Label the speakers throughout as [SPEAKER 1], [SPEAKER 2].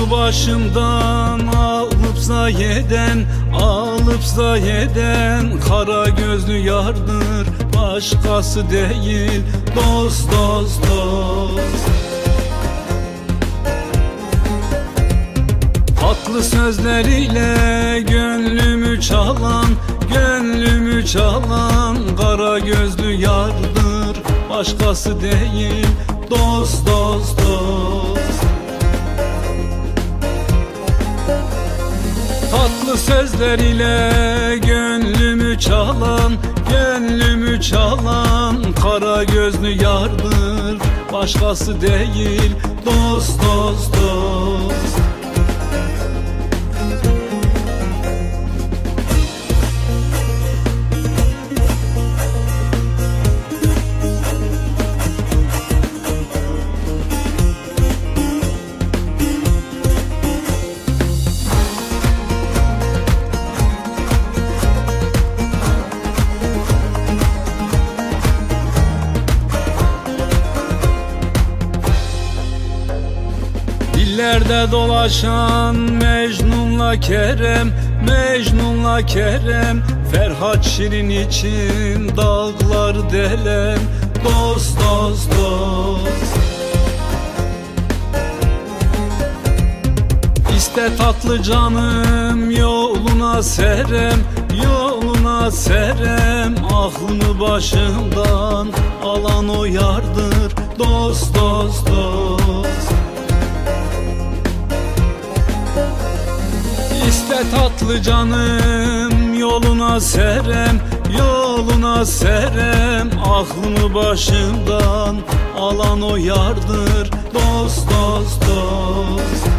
[SPEAKER 1] Aklımı başımdan alıp zayeden kara gözlü yardır, başkası değil. Dost, dost, dost. Tatlı sözleriyle gönlümü çalan kara gözlü yardır, başkası değil. Dost, dost, dost. Tatlı sözleriyle gönlümü çalan kara gözlü yardır, başkası değil. Dost, dost, dost. Dillerde dolaşan Mecnun'la Kerem, Ferhat Şirin için dağlar delem. Dost, dost, dost. İste tatlı canım yoluna serem, aklımı başımdan alan o yardır. Dost, dost, dost. İste tatlı canım yoluna serem, aklımı başımdan alan o yardır. Dost, dost, dost.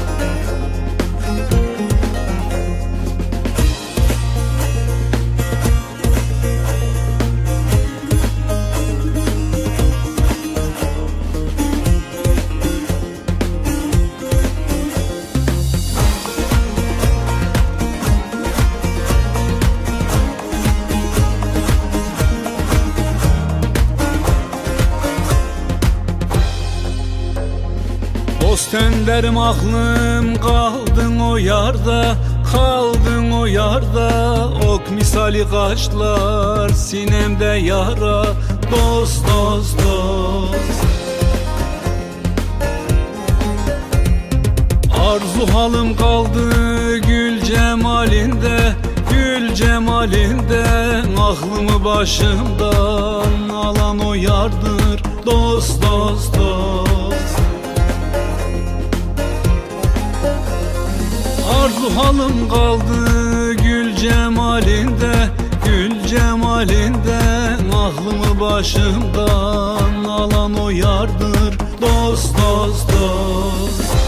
[SPEAKER 1] Dost önderim aklım, kaldın o yarda, ok misali kaşlar sinemde yara. Dost, dost, dost. Arzu halım kaldı gül cemalinde, aklımı başımdan alan o yardır. Dost, dost, dost. Arzu halım kaldı gül cemalinde, aklımı başımdan alan o yardır. Dost, dost, dost.